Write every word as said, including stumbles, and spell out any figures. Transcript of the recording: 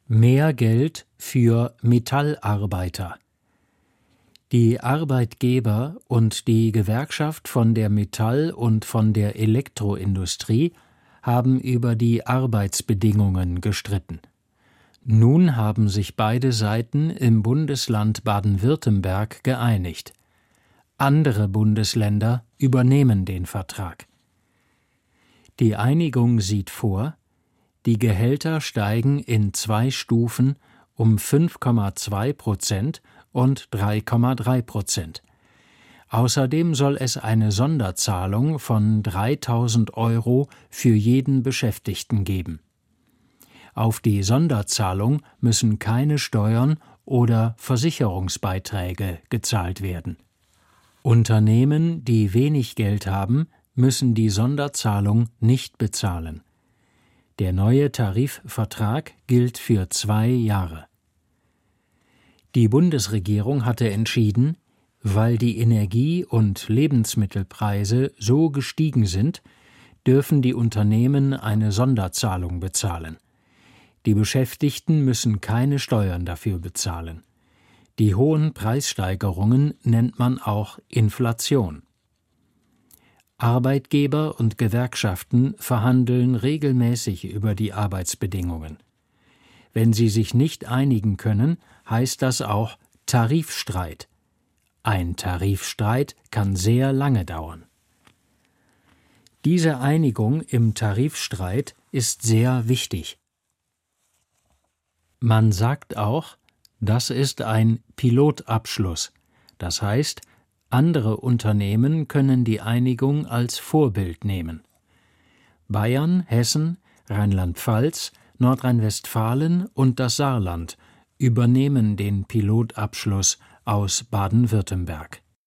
Mehr Geld für Metallarbeiter. Die Arbeitgeber und die Gewerkschaft von der Metall- und von der Elektroindustrie haben über die Arbeitsbedingungen gestritten. Nun haben sich beide Seiten im Bundesland Baden-Württemberg geeinigt. Andere Bundesländer übernehmen den Vertrag. Die Einigung sieht vor: Die Gehälter steigen in zwei Stufen um fünf Komma zwei Prozent und drei Komma drei Prozent. Außerdem soll es eine Sonderzahlung von dreitausend Euro für jeden Beschäftigten geben. Auf die Sonderzahlung müssen keine Steuern oder Versicherungsbeiträge gezahlt werden. Unternehmen, die wenig Geld haben, müssen die Sonderzahlung nicht bezahlen. Der neue Tarifvertrag gilt für zwei Jahre. Die Bundesregierung hatte entschieden, weil die Energie- und Lebensmittelpreise so gestiegen sind, dürfen die Unternehmen eine Sonderzahlung bezahlen. Die Beschäftigten müssen keine Steuern dafür bezahlen. Die hohen Preissteigerungen nennt man auch Inflation. Arbeitgeber und Gewerkschaften verhandeln regelmäßig über die Arbeitsbedingungen. Wenn sie sich nicht einigen können, heißt das auch Tarifstreit. Ein Tarifstreit kann sehr lange dauern. Diese Einigung im Tarifstreit ist sehr wichtig. Man sagt auch, das ist ein Pilotabschluss. Das heißt, andere Unternehmen können die Einigung als Vorbild nehmen. Bayern, Hessen, Rheinland-Pfalz, Nordrhein-Westfalen und das Saarland übernehmen den Pilotabschluss aus Baden-Württemberg.